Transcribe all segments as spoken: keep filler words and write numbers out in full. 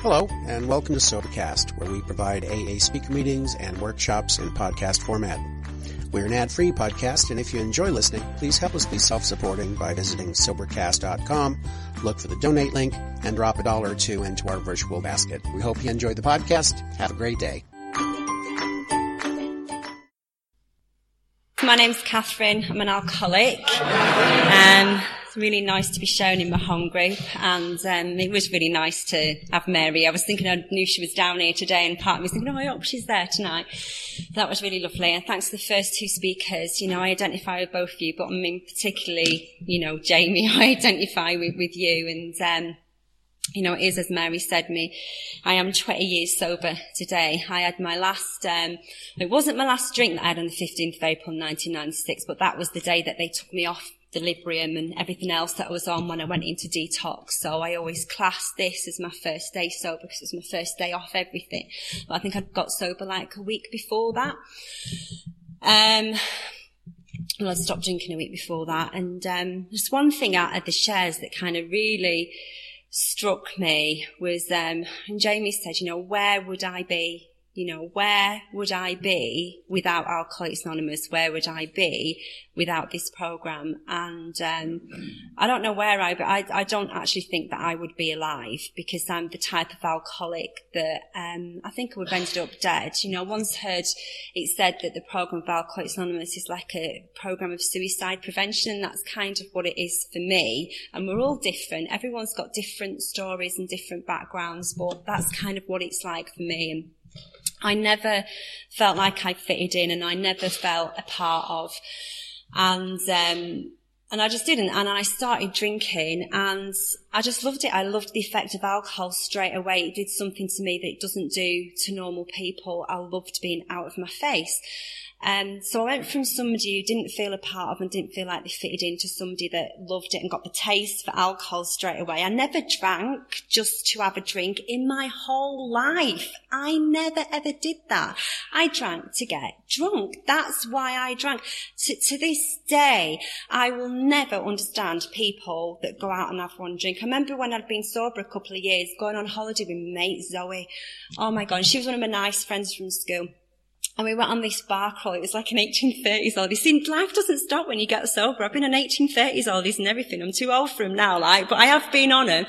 Hello, and welcome to Sobercast, where we provide A A speaker meetings and workshops in podcast format. We're an ad-free podcast, and if you enjoy listening, please help us be self-supporting by visiting Sobercast dot com, look for the donate link, and drop a dollar or two into our virtual basket. We hope you enjoy the podcast. Have a great day. My name's Catherine. I'm an alcoholic. Um, it's really nice to be shown in my home group, and um, it was really nice to have Mary. I was thinking, I knew she was down here today, and part of me was thinking, oh, I hope she's there tonight. That was really lovely, and thanks to the first two speakers. You know, I identify with both of you, but I mean particularly, you know, Jamie, I identify with, with you, and um, you know, it is, as Mary said me, I am twenty years sober today. I had my last, um, it wasn't my last drink that I had on the fifteenth of April nineteen ninety-six, but that was the day that they took me off the Librium and everything else that I was on when I went into detox. So I always class this as my first day sober because it was my first day off everything. But I think I got sober like a week before that. Um, well, I stopped drinking a week before that. And um, there's one thing out of the shares that kind of really struck me was, um, and Jamie said, you know, where would I be? You know, where would I be without Alcoholics Anonymous? Where would I be without this program? And um, I don't know where I, but I, I don't actually think that I would be alive because I'm the type of alcoholic that um, I think I would have ended up dead. You know, I once heard it said that the program of Alcoholics Anonymous is like a program of suicide prevention, and that's kind of what it is for me. And we're all different. Everyone's got different stories and different backgrounds, but that's kind of what it's like for me. And I never felt like I fitted in, and I never felt a part of. And, um, and I just didn't. And I started drinking, and I just loved it. I loved the effect of alcohol straight away. It did something to me that it doesn't do to normal people. I loved being out of my face. Um, so I went from somebody who didn't feel a part of and didn't feel like they fitted in to somebody that loved it and got the taste for alcohol straight away. I never drank just to have a drink in my whole life. I never ever did that. I drank to get drunk. That's why I drank. To, to this day, I will never understand people that go out and have one drink. I remember when I'd been sober a couple of years, going on holiday with my mate Zoe. Oh my God, she was one of my nice friends from school. And we went on this bar crawl. It was like an eighteen thirties oldies. See, life doesn't stop when you get sober. I've been on eighteen thirties oldies and everything. I'm too old for them now, like, but I have been on them.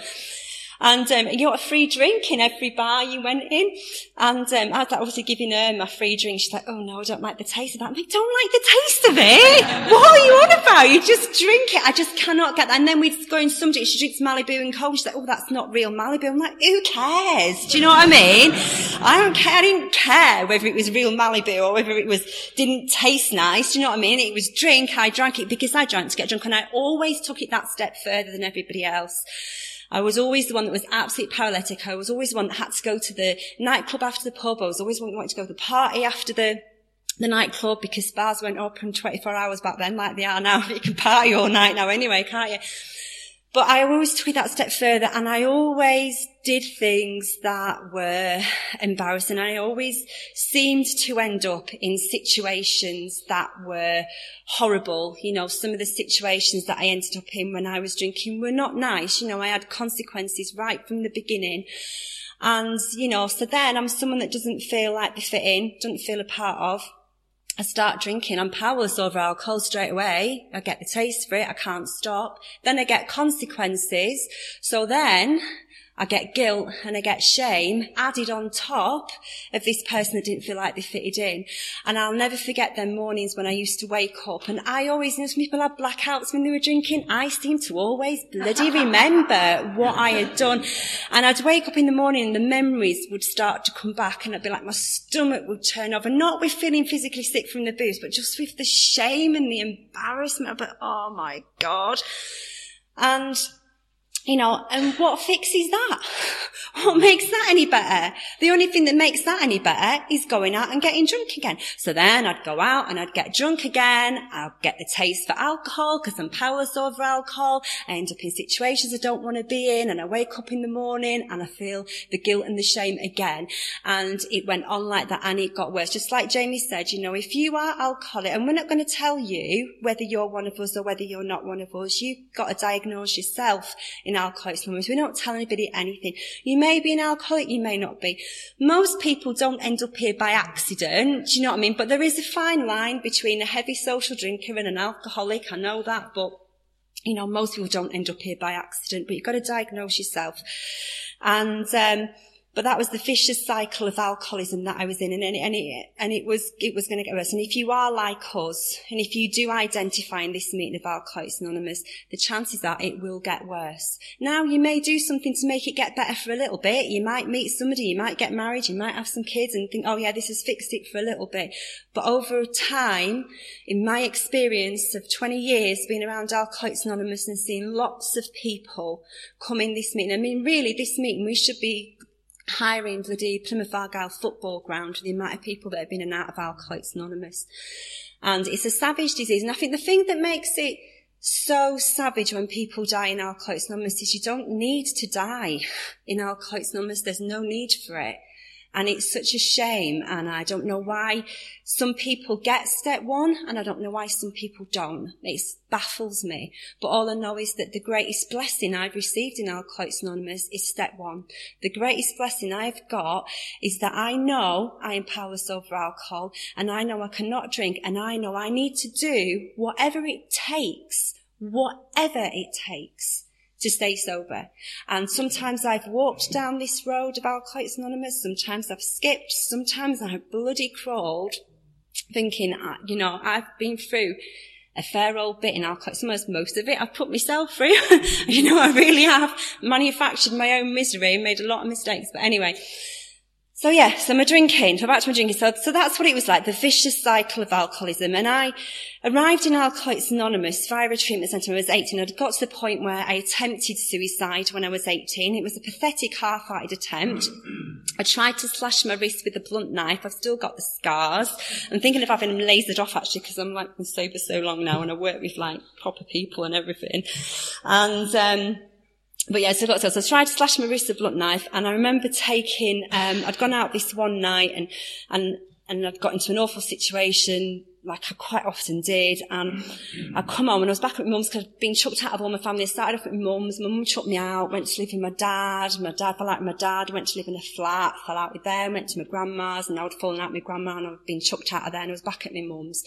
And um, you got a free drink in every bar you went in. And um, I was like, obviously giving her my free drink. She's like, oh no, I don't like the taste of that. I'm like, don't like the taste of it? What are you on about? You just drink it. I just cannot get that. And then we'd go in somebody, she drinks Malibu and Coke. She's like, oh, that's not real Malibu. I'm like, who cares? Do you know what I mean? I don't care. I didn't care whether it was real Malibu or whether it was, didn't taste nice. Do you know what I mean? It was drink. I drank it because I drank to get drunk. And I always took it that step further than everybody else. I was always the one that was absolutely paralytic. I was always the one that had to go to the nightclub after the pub. I was always the one that wanted to go to the party after the, the nightclub because bars weren't open twenty-four hours back then like they are now. You can party all night now anyway, can't you? But I always took it that step further, and I always did things that were embarrassing. I always seemed to end up in situations that were horrible. You know, some of the situations that I ended up in when I was drinking were not nice. You know, I had consequences right from the beginning. And, you know, so then I'm someone that doesn't feel like they fit in, doesn't feel a part of. I start drinking, I'm powerless over alcohol straight away. I get the taste for it, I can't stop. Then I get consequences. So then I get guilt and I get shame added on top of this person that didn't feel like they fitted in. And I'll never forget them mornings when I used to wake up, and I always, you know, some people had blackouts when they were drinking. I seem to always bloody remember what I had done. And I'd wake up in the morning and the memories would start to come back, and it'd be like my stomach would turn over, not with feeling physically sick from the booze, but just with the shame and the embarrassment. I'd be like, oh my God. And you know, and what fixes that? What makes that any better? The only thing that makes that any better is going out and getting drunk again. So then I'd go out and I'd get drunk again. I'd get the taste for alcohol because I'm powerless over alcohol. I end up in situations I don't want to be in, and I wake up in the morning and I feel the guilt and the shame again. And it went on like that, and it got worse. Just like Jamie said, you know, if you are alcoholic, and we're not going to tell you whether you're one of us or whether you're not one of us, you've got to diagnose yourself in in Alcoholics Anonymous. We don't tell anybody anything. You may be an alcoholic, you may not be. Most people don't end up here by accident, do you know what I mean? But there is a fine line between a heavy social drinker and an alcoholic, I know that, but, you know, most people don't end up here by accident, but you've got to diagnose yourself. And, um, But that was the vicious cycle of alcoholism that I was in, and, and it, and it was, it was going to get worse. And if you are like us, and if you do identify in this meeting of Alcoholics Anonymous, the chances are it will get worse. Now, you may do something to make it get better for a little bit. You might meet somebody, you might get married, you might have some kids and think, oh yeah, this has fixed it for a little bit. But over time, in my experience of twenty years being around Alcoholics Anonymous and seeing lots of people come in this meeting, I mean, really, this meeting, we should be hiring bloody Plymouth Argyle football ground for the amount of people that have been in and out of Alcoholics Anonymous. And it's a savage disease. And I think the thing that makes it so savage when people die in Alcoholics Anonymous is you don't need to die in Alcoholics Anonymous. There's no need for it. And it's such a shame, and I don't know why some people get step one, and I don't know why some people don't. It baffles me. But all I know is that the greatest blessing I've received in Alcoholics Anonymous is step one. The greatest blessing I've got is that I know I am powerless over alcohol, and I know I cannot drink, and I know I need to do whatever it takes, whatever it takes, to stay sober. And sometimes I've walked down this road of Alcoholics Anonymous, sometimes I've skipped, sometimes I've bloody crawled, thinking, you know, I've been through a fair old bit in Alcoholics Anonymous. Most of it I've put myself through. You know, I really have manufactured my own misery and made a lot of mistakes. But anyway, so yeah, so my drinking, so back to my drinking. So, so that's what it was like, the vicious cycle of alcoholism. And I arrived in Alcoholics Anonymous via a treatment centre when I was eighteen. I'd got to the point where I attempted suicide when I was eighteen. It was a pathetic, half-hearted attempt. I tried to slash my wrist with a blunt knife. I've still got the scars. I'm thinking of having them lasered off, actually, because I'm like been sober so long now and I work with like proper people and everything. And, um, But yeah, so I got so, so I tried to slash my wrist with a blunt knife, and I remember taking, um, I'd gone out this one night and, and, and I'd got into an awful situation, like I quite often did, and I'd come home and I was back at my mum's because I'd been chucked out of all my family. I started off at my mum's, my mum chucked me out, went to live with my dad, my dad fell out with my dad, went to live in a flat, fell out with them, went to my grandma's, and I would fallen out with my grandma and I'd been chucked out of there, and I was back at my mum's.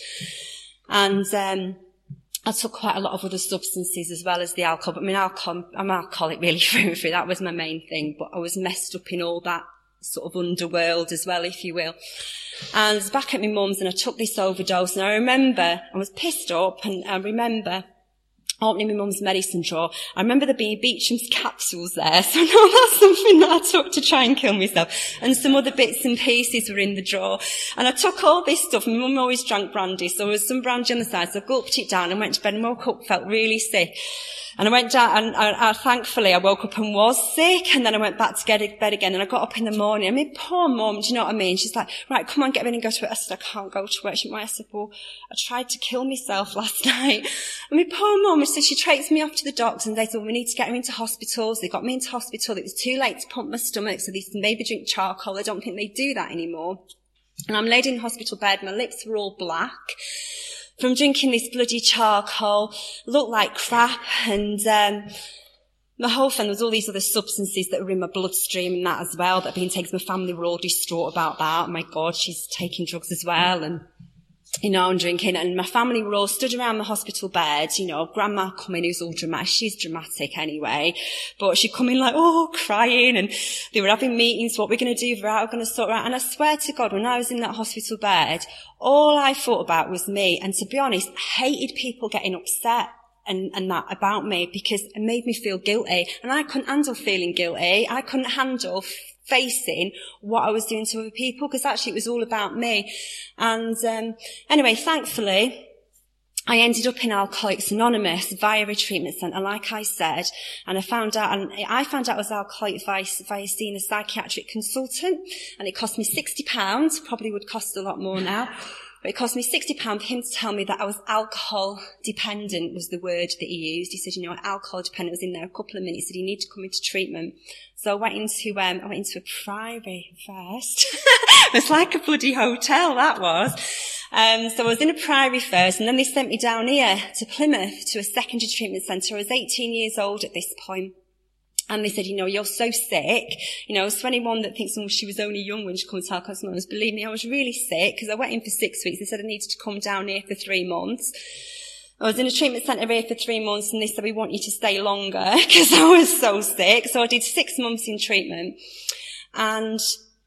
And, um, I took quite a lot of other substances as well as the alcohol. But I mean, alcohol, I'm an alcoholic really through and through. That was my main thing. But I was messed up in all that sort of underworld as well, if you will. And I was back at my mum's and I took this overdose. And I remember, I was pissed up, and I remember opening my mum's medicine drawer. I remember there being Beecham's capsules there. So I know that's something that I took to try and kill myself. And some other bits and pieces were in the drawer. And I took all this stuff. My mum always drank brandy, so there was some brandy on the side. So I gulped it down and went to bed and woke up, felt really sick. And I went down, and I, I, thankfully I woke up and was sick, and then I went back to get to bed again, and I got up in the morning. I mean, poor mum, do you know what I mean? She's like, right, come on, get ready and go to work. I said, I can't go to work. She went, I said, well, I tried to kill myself last night. I mean, poor mum, so she takes me off to the doctors, and they thought, we need to get her into hospitals. They got me into hospital. It was too late to pump my stomach, so they maybe drink charcoal. I don't think they do that anymore. And I'm laid in hospital bed. My lips were all black from drinking this bloody charcoal, looked like crap, and um my whole thing, there was all these other substances that were in my bloodstream and that as well, that had been taken. My family were all distraught about that. Oh my God, she's taking drugs as well, and, you know, and drinking. And my family were all stood around the hospital bed, you know, grandma coming, who's all dramatic. She's dramatic anyway, but she'd come in like, oh, crying, and they were having meetings, what we're going to do, we're going to sort her out. And I swear to God, when I was in that hospital bed, all I thought about was me. And to be honest, I hated people getting upset and, and that about me, because it made me feel guilty. And I couldn't handle feeling guilty. I couldn't handle facing what I was doing to other people, because actually it was all about me. And um anyway, thankfully, I ended up in Alcoholics Anonymous via a treatment centre, like I said, and I found out, and I found out I was alcoholic via, via seeing a psychiatric consultant, and it cost me sixty pounds, probably would cost a lot more now, but it cost me sixty pounds for him to tell me that I was alcohol dependent, was the word that he used. He said, you know, alcohol dependent. I was in there a couple of minutes. He said, you need to come into treatment. So I went into, um, I went into a priory first. It was like a bloody hotel, that was. Um, so I was in a priory first, and then they sent me down here to Plymouth to a secondary treatment centre. I was eighteen years old at this point. And they said, you know, you're so sick. You know, as for anyone that thinks, oh, she was only young when she comes to Alcoholics Anonymous, believe me, I was really sick because I went in for six weeks. They said I needed to come down here for three months. I was in a treatment centre here for three months and they said, we want you to stay longer because I was so sick. So I did six months in treatment. And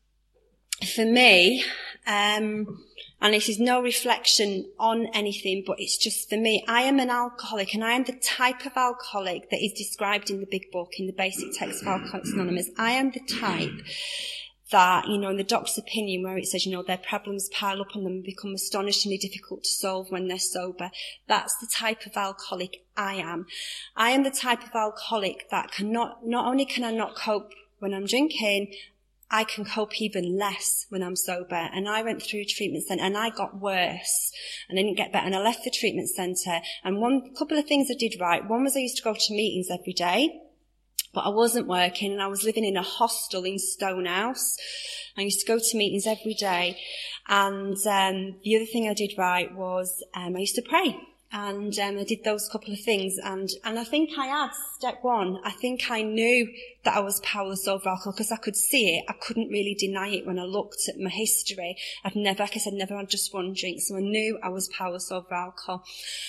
for me, um, and this is no reflection on anything, but it's just for me, I am an alcoholic and I am the type of alcoholic that is described in the big book, in the basic text of Alcoholics Anonymous. I am the type that, you know, in the doctor's opinion where it says, you know, their problems pile up on them and become astonishingly difficult to solve when they're sober. That's the type of alcoholic I am. I am the type of alcoholic that cannot, not only can I not cope when I'm drinking, I can cope even less when I'm sober. And I went through a treatment centre and I got worse and I didn't get better. And I left the treatment centre and one couple of things I did right. One was I used to go to meetings every day, but I wasn't working and I was living in a hostel in Stonehouse. I used to go to meetings every day. And um, the other thing I did right was um, I used to pray. And um, I did those couple of things, and and I think I had step one. I think I knew that I was powerless over alcohol because I could see it. I couldn't really deny it when I looked at my history. I've never, like I said, never had just one drink, so I knew I was powerless over alcohol.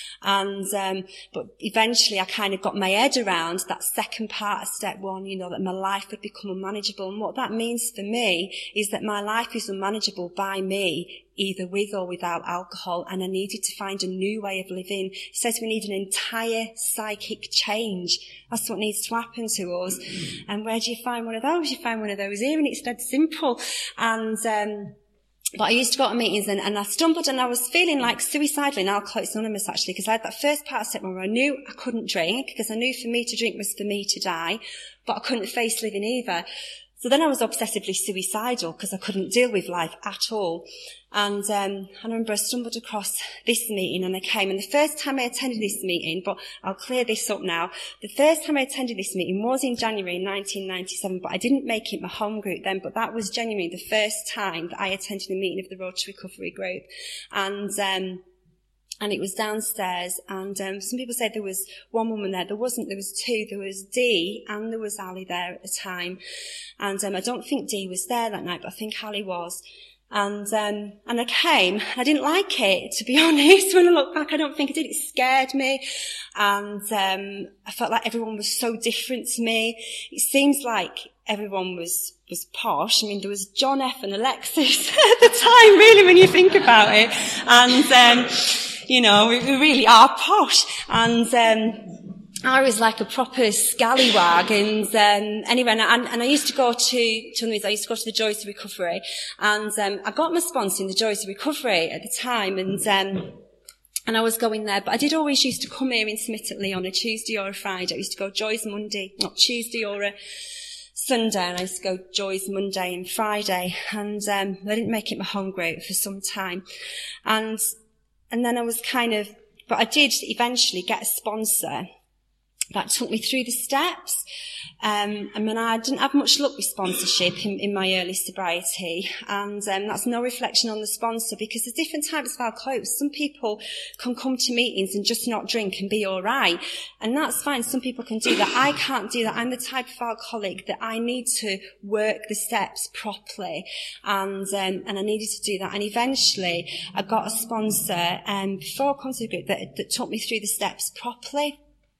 And um but eventually I kind of got my head around that second part of step one, you know, that my life had become unmanageable. And what that means for me is that my life is unmanageable by me, either with or without alcohol, and I needed to find a new way of living. It says we need an entire psychic change. That's what needs to happen to us. And where do you find one of those? You find one of those here, and it's dead simple. And um But I used to go to meetings and, and I stumbled and I was feeling like suicidal in Alcoholics Anonymous actually, because I had that first part of step one where I knew I couldn't drink, because I knew for me to drink was for me to die, but I couldn't face living either. So then I was obsessively suicidal because I couldn't deal with life at all. And um, I remember I stumbled across this meeting and I came, and the first time I attended this meeting, but I'll clear this up now, the first time I attended this meeting was in January nineteen ninety-seven, but I didn't make it my home group then, but that was genuinely the first time that I attended a meeting of the Road to Recovery group. And um And it was downstairs, and um, some people said there was one woman there. There wasn't. There was two. There was Dee and there was Ali there at the time. And um, I don't think Dee was there that night, but I think Ali was. And um, and I came. I didn't like it, to be honest. When I look back, I don't think I did. It scared me, and um, I felt like everyone was so different to me. It seems like everyone was was posh. I mean, there was John F. and Alexis at the time, really, when you think about it. And um, you know, we, we really are posh. And um, I was like a proper scallywag, and um, anyway, and, and I used to go to, to I used to go to the Joys to Recovery, and um, I got my sponsor in the Joys to Recovery at the time, and um, and I was going there, but I did always used to come here intermittently on a Tuesday or a Friday. I used to go Joys Monday, not Tuesday or a Sunday, and I used to go Joys Monday and Friday, and um, I didn't make it my home group for some time, and and then I was kind of, but I did eventually get a sponsor that took me through the steps. Um, I mean, I didn't have much luck with sponsorship in, in my early sobriety, and um, that's no reflection on the sponsor, because there's different types of alcoholics. Some people can come to meetings and just not drink and be all right, and that's fine. Some people can do that. I can't do that. I'm the type of alcoholic that I need to work the steps properly, and um, and I needed to do that. And eventually, I got a sponsor um, before I come to the group that, that took me through the steps properly.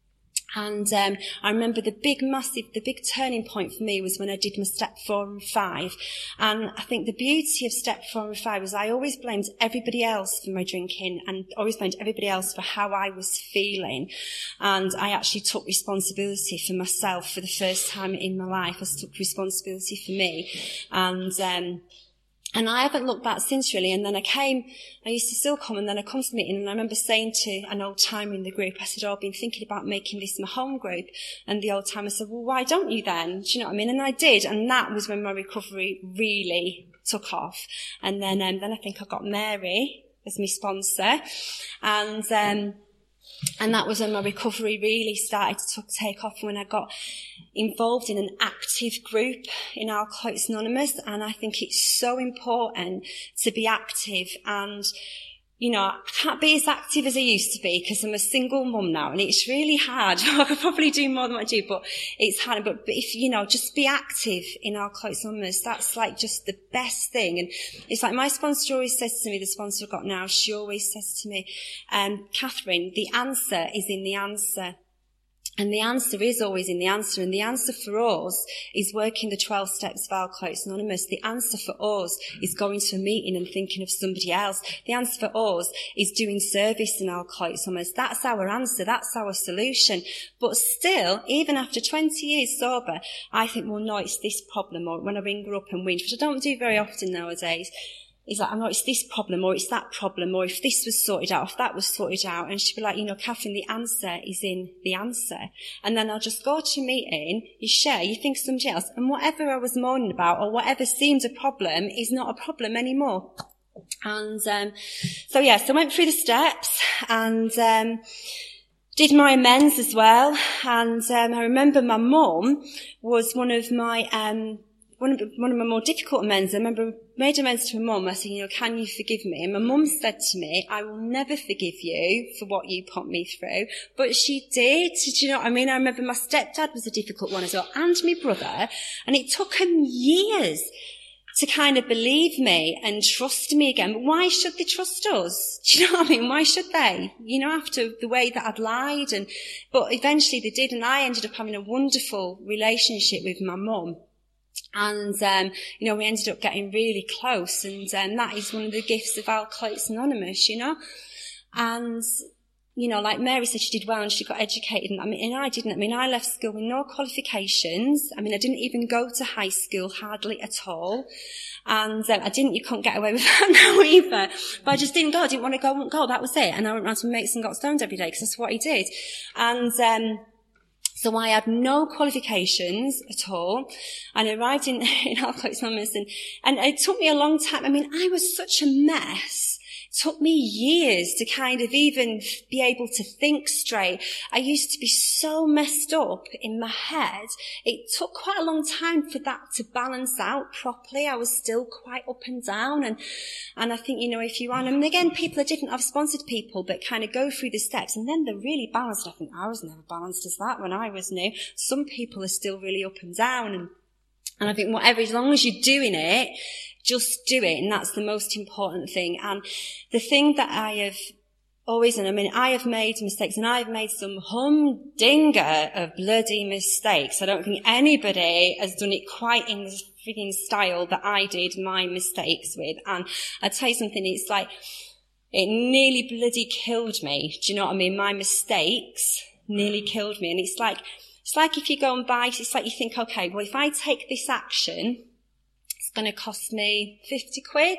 And um, I remember the big, massive, the big turning point for me was when I did my step four and five. And I think the beauty of step four and five was I always blamed everybody else for my drinking, and always blamed everybody else for how I was feeling. And I actually took responsibility for myself for the first time in my life. I took responsibility for me. And um And I haven't looked back since, really. And then I came, I used to still come, and then I come to the meeting, and I remember saying to an old timer in the group, I said, oh, I've been thinking about making this my home group. And the old timer said, well, why don't you then? Do you know what I mean? And I did, and that was when my recovery really took off. And then, um, then I think I got Mary as my sponsor. And, um, And that was when my recovery really started to take off, when I got involved in an active group in Alcoholics Anonymous. And I think it's so important to be active. And, you know, I can't be as active as I used to be because I'm a single mum now, and it's really hard. I could probably do more than what I do, but it's hard. But, but if, you know, just be active in Alcoholics Anonymous, that's like just the best thing. And it's like my sponsor always says to me, the sponsor I've got now, she always says to me, um, Catherine, the answer is in the answer. And the answer is always in the answer. And the answer for us is working the twelve steps of Alcoholics Anonymous. The answer for us is going to a meeting and thinking of somebody else. The answer for us is doing service in Alcoholics Anonymous. That's our answer. That's our solution. But still, even after twenty years sober, I think, well, no, it's this problem. Or when I ring her up and whinge, which I don't do very often nowadays, it's like, I know it's this problem, or it's that problem, or if this was sorted out, if that was sorted out. And she'd be like, you know, Catherine, the answer is in the answer. And then I'll just go to a meeting, you share, you think of somebody else, and whatever I was moaning about, or whatever seemed a problem, is not a problem anymore. And um so, yeah, so I went through the steps, and um did my amends as well. And um I remember my mum was one of my um One of, one of my more difficult amends. I remember I made amends to my mum. I said, you know, can you forgive me? And my mum said to me, I will never forgive you for what you put me through. But she did. Do you know what I mean? I remember my stepdad was a difficult one as well, and my brother. And it took them years to kind of believe me and trust me again. But why should they trust us? Do you know what I mean? Why should they? You know, after the way that I'd lied. And but eventually they did, and I ended up having a wonderful relationship with my mum. And, um, you know, we ended up getting really close, and um, that is one of the gifts of Alcoholics Anonymous, you know. And, you know, like Mary said, she did well and she got educated. And I mean, and I didn't. I mean, I left school with no qualifications. I mean, I didn't even go to high school, hardly at all. And um, I didn't, you couldn't get away with that now either. But I just didn't go. I didn't want to go, I wouldn't go. That was it. And I went round to my mates and got stoned every day because that's what he did. And, um, So I had no qualifications at all, and I arrived in, in Alcoholics Anonymous, and, and it took me a long time. I mean, I was such a mess. It took me years to kind of even be able to think straight. I used to be so messed up in my head. It took quite a long time for that to balance out properly. I was still quite up and down, and and I think, you know, if you are, and again, people are different. I've sponsored people that kind of go through the steps and then they're really balanced. I think I was never balanced as that when I was new. Some people are still really up and down, and and I think whatever, as long as you're doing it, just do it, and that's the most important thing. And the thing that I have always, and I mean, I have made mistakes, and I've made some humdinger of bloody mistakes. I don't think anybody has done it quite in the freaking style that I did my mistakes with. And I tell you something, it's like, it nearly bloody killed me. Do you know what I mean? My mistakes nearly killed me. And it's like, it's like if you go and buy, it's like you think, okay, well, if I take this action, going to cost me fifty quid.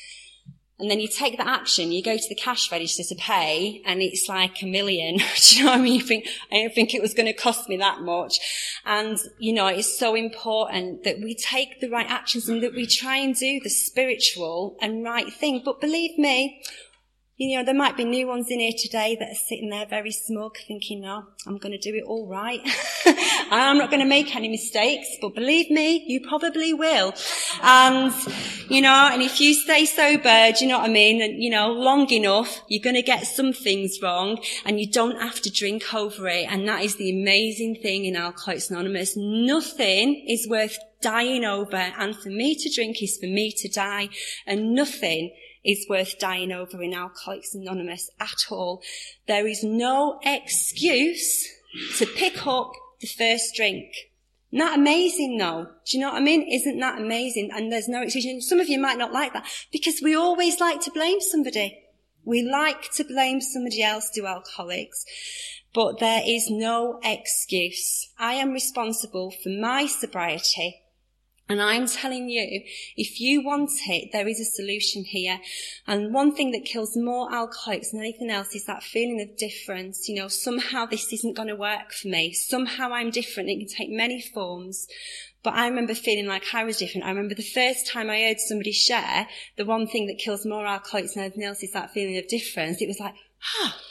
And then you take that action, you go to the cash register to pay, and it's like a million. Do you know what I mean? You think, I don't think it was going to cost me that much. And, you know, it's so important that we take the right actions and that we try and do the spiritual and right thing. But believe me, you know, there might be new ones in here today that are sitting there very smug thinking, no, I'm going to do it all right. I'm not going to make any mistakes, but believe me, you probably will. And, you know, and if you stay sober, do you know what I mean? And, you know, long enough, you're going to get some things wrong, and you don't have to drink over it. And that is the amazing thing in Alcoholics Anonymous. Nothing is worth dying over. And for me to drink is for me to die. And nothing is worth dying over in Alcoholics Anonymous at all. There is no excuse to pick up the first drink. Isn't that amazing though? Do you know what I mean? Isn't that amazing? And there's no excuse. And some of you might not like that because we always like to blame somebody. We like to blame somebody else, do alcoholics. But there is no excuse. I am responsible for my sobriety. And I'm telling you, if you want it, there is a solution here. And one thing that kills more alcoholics than anything else is that feeling of difference. You know, somehow this isn't going to work for me. Somehow I'm different. It can take many forms. But I remember feeling like I was different. I remember the first time I heard somebody share, the one thing that kills more alcoholics than anything else is that feeling of difference. It was like, ah,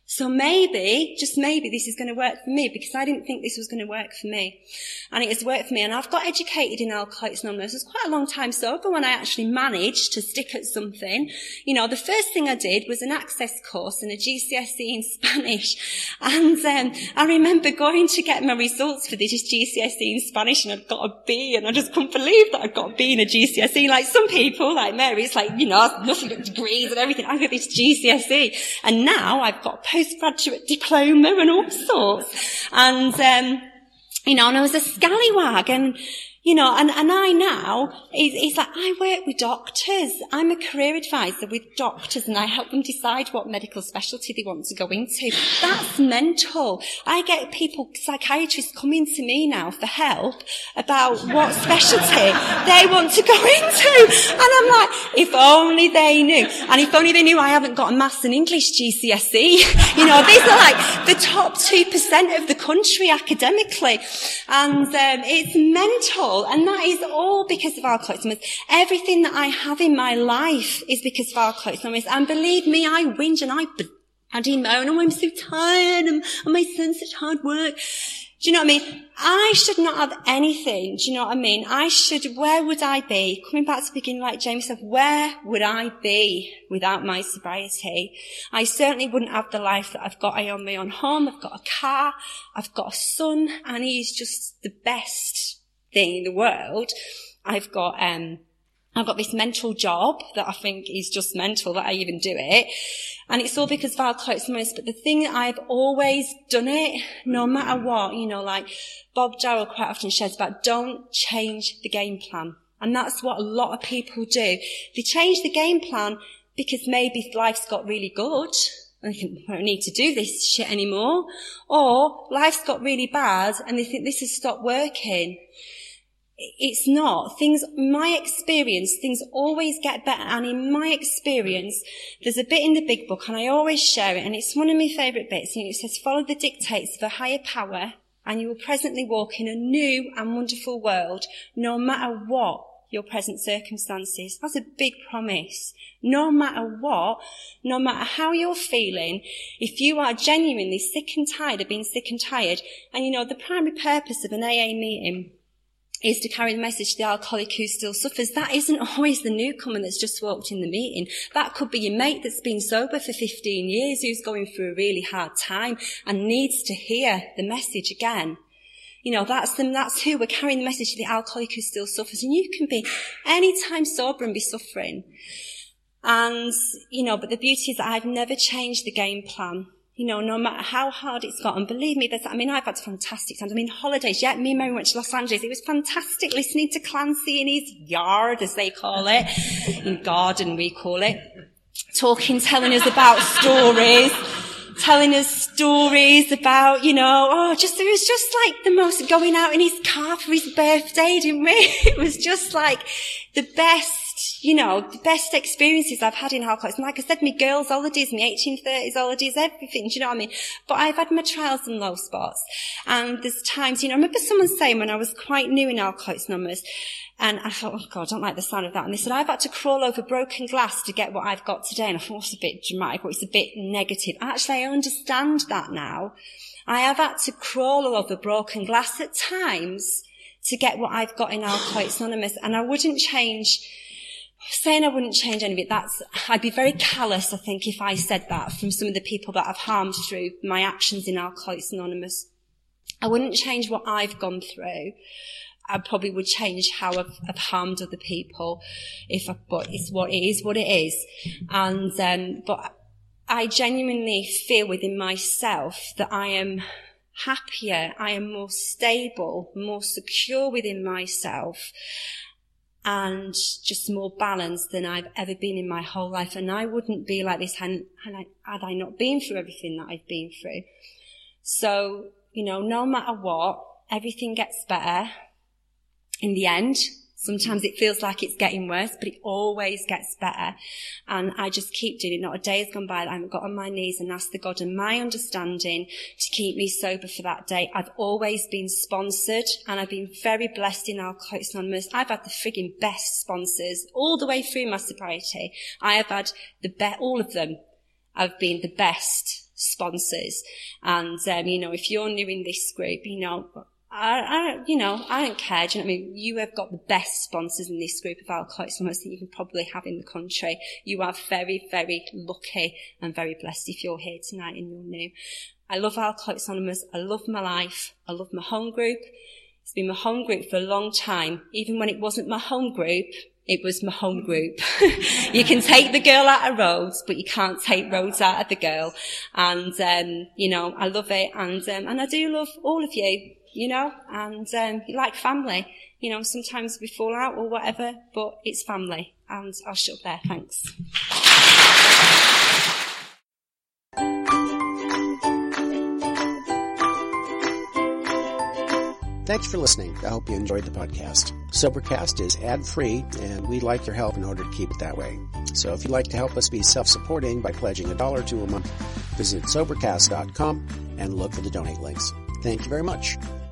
So maybe, just maybe, this is going to work for me, because I didn't think this was going to work for me. And it has worked for me. And I've got educated in Alcoholics Anonymous. It was quite a long time sober when I actually managed to stick at something. You know, the first thing I did was an access course and a G C S E in Spanish. And um, I remember going to get my results for this G C S E in Spanish, and I'd got a B, and I just couldn't believe that I'd got a B in a G C S E. Like some people, like Mary, it's like, you know, nothing but degrees and everything. I got this G C S E. And now I've got a postgraduate diploma and all sorts. And, um, you know, and I was a scallywag, and, you know, and, and I now, it's, it's like, I work with doctors. I'm a career advisor with doctors, and I help them decide what medical specialty they want to go into. That's mental. I get people, psychiatrists coming to me now for help about what specialty they want to go into. And I'm like, if only they knew. And if only they knew I haven't got a maths and English G C S E. You know, these are like the top two percent of the country academically. And um, it's mental. And that is all because of Alcoholics Anonymous. Everything that I have in my life is because of Alcoholics Anonymous. And believe me, I whinge and I, I moan, oh, I'm so tired, and, and my son's such hard work. Do you know what I mean? I should not have anything. Do you know what I mean? I should, where would I be? Coming back to the beginning, like James said, where would I be without my sobriety? I certainly wouldn't have the life that I've got. I own my own home, I've got a car, I've got a son, and he's just the best thing in the world. I've got, um, I've got this mental job that I think is just mental that I even do it. And it's all because of Alcoholics Anonymous. But the thing, I've always done it, no matter what, you know, like Bob Jarrell quite often shares about, don't change the game plan. And that's what a lot of people do. They change the game plan because maybe life's got really good, and they think, I don't need to do this shit anymore. Or life's got really bad, and they think this has stopped working. It's not. Things, my experience, things always get better. And in my experience, there's a bit in the big book, and I always share it, and it's one of my favourite bits. You know, it says, follow the dictates of a higher power, and you will presently walk in a new and wonderful world, no matter what your present circumstances. That's a big promise. No matter what, no matter how you're feeling, if you are genuinely sick and tired of being sick and tired, and you know, the primary purpose of an A A meeting is to carry the message to the alcoholic who still suffers. That isn't always the newcomer that's just walked in the meeting. That could be your mate that's been sober for fifteen years, who's going through a really hard time and needs to hear the message again. You know, that's them, that's who we're carrying the message to, the alcoholic who still suffers. And you can be anytime sober and be suffering. And, you know, but the beauty is that I've never changed the game plan. You know, no matter how hard it's got. And believe me, there's, I mean, I've had fantastic times. I mean, holidays. Yeah, me and Mary went to Los Angeles. It was fantastic listening to Clancy in his yard, as they call it. In garden, we call it. Talking, telling us about stories. Telling us stories about, you know, oh, just, it was just like the most, going out in his car for his birthday, didn't we? It was just like the best, you know, the best experiences I've had in Alcoholics. And like I said, my girls' holidays, my eighteen thirties holidays, everything, do you know what I mean? But I've had my trials and low spots. And there's times, you know, I remember someone saying when I was quite new in Alcoholics Anonymous, and I thought, oh God, I don't like the sound of that. And they said, I've had to crawl over broken glass to get what I've got today. And I thought, it's a bit dramatic, or it's a bit negative. Actually, I understand that now. I have had to crawl over broken glass at times to get what I've got in Alcoholics Anonymous. And I wouldn't change, saying I wouldn't change any of it, that's, I'd be very callous, I think, if I said that from some of the people that I've harmed through my actions in Alcoholics Anonymous. I wouldn't change what I've gone through. I probably would change how I've, I've harmed other people, if I, but it's what it is, what it is. And, um, but I genuinely feel within myself that I am happier, I am more stable, more secure within myself, and just more balanced than I've ever been in my whole life. And I wouldn't be like this had I, had I not been through everything that I've been through. So, you know, no matter what, everything gets better. In the end, sometimes it feels like it's getting worse, but it always gets better. And I just keep doing it. Not a day has gone by that I haven't got on my knees and asked the God and my understanding to keep me sober for that day. I've always been sponsored, and I've been very blessed in Alcoholics Anonymous. I've had the frigging best sponsors all the way through my sobriety. I have had the be- all of them have been the best sponsors. And, um, you know, if you're new in this group, you know, I, I, you know, I don't care. Do you know what I mean? You have got the best sponsors in this group of Alcoholics Anonymous that you can probably have in the country. You are very, very lucky and very blessed if you're here tonight and you're new. I love Alcoholics Anonymous. I love my life. I love my home group. It's been my home group for a long time. Even when it wasn't my home group, it was my home group. You can take the girl out of Rhodes, but you can't take Rhodes out of the girl. And, um, you know, I love it. And, um, and I do love all of you, you know, and, um, you like family. You know, sometimes we fall out or whatever, but it's family. And I'll shut up there. Thanks. Thanks for listening. I hope you enjoyed the podcast. Sobercast is ad-free, and we'd like your help in order to keep it that way. So if you'd like to help us be self-supporting by pledging a dollar to a month, visit Sobercast dot com and look for the donate links. Thank you very much.